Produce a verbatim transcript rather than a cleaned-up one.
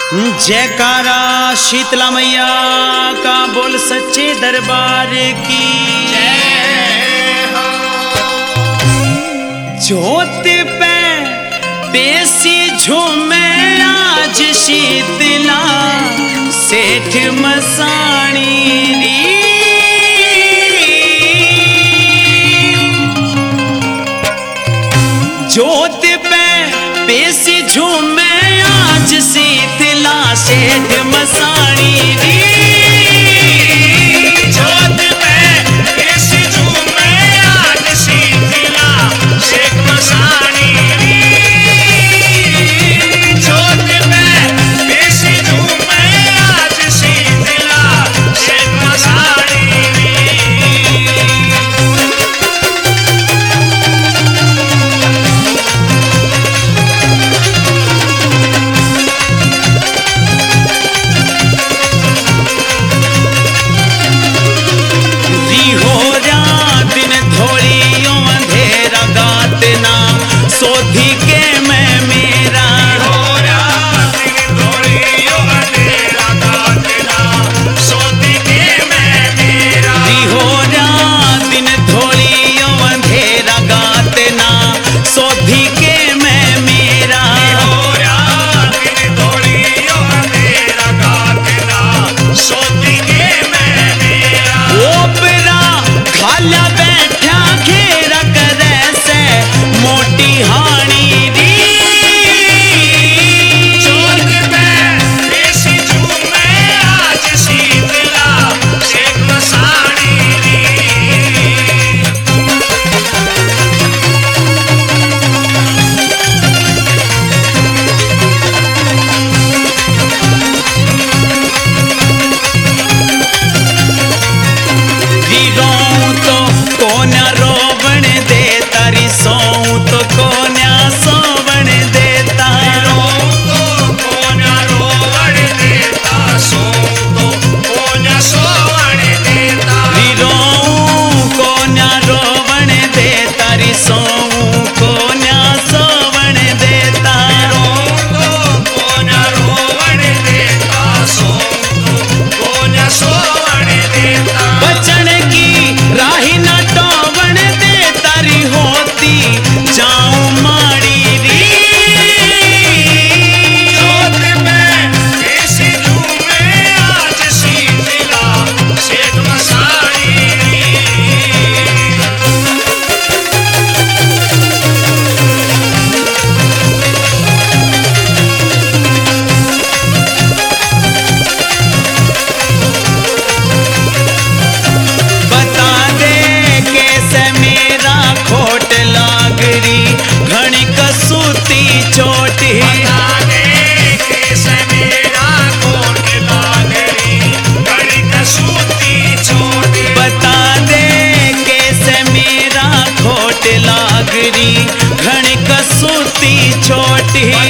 जयकारा शीतला मैया का बोल सच्चे दरबार की जोत पे देसी झूमे आज शीतला सेठ मसाणी री जोत पे देसी झूमे आज शीतला सेठ मसाणी री जोत पे देसी झूमे आज शीतला सेठ मसाणी री जोत पे देसी झूमे आज शीतला सेठ मसाणी सोधी के मैं मेरा हो रात धोलियो अंधेरा गातना सोधी के मैं मेरा हो दिन धोलियो अंधेरा गातना सोधी के मैं मेरा हो रात धोलियो अंधेरा गातना सोधी के मैं मेरा ओपरा खाला बैठा घेरा करे से मोटी हानी री जोत पे देसी झूमे आज शीतला सेठ मसाणी री रोऊं तो कोन्या रोवण दे तारी सोऊं तो कोन्या सोवण देता रोऊं तो कोन्या रोवण देता सोऊं तो कोन्या सोवण देता री रोऊं कोन्या रोवण दे तारी सोऊं कोन्या सोवण देता रोऊं तो कोन्या रोवण देता सोऊं तो कोन्या सोवण देता बचन की राही न टोवण दे तारी होती जाऊं माड़ी री जोत पे देसी झूमे आज शीतला सेठ मसाणी बता दे कैसे मेरा खोट लागरी घणी कसूती चोटी बता दे कैसे मेरा कोट लागरी घड़ी कसूती छोटी बता दे कैसे मेरा खोट लागरी घणी कसूती चोटी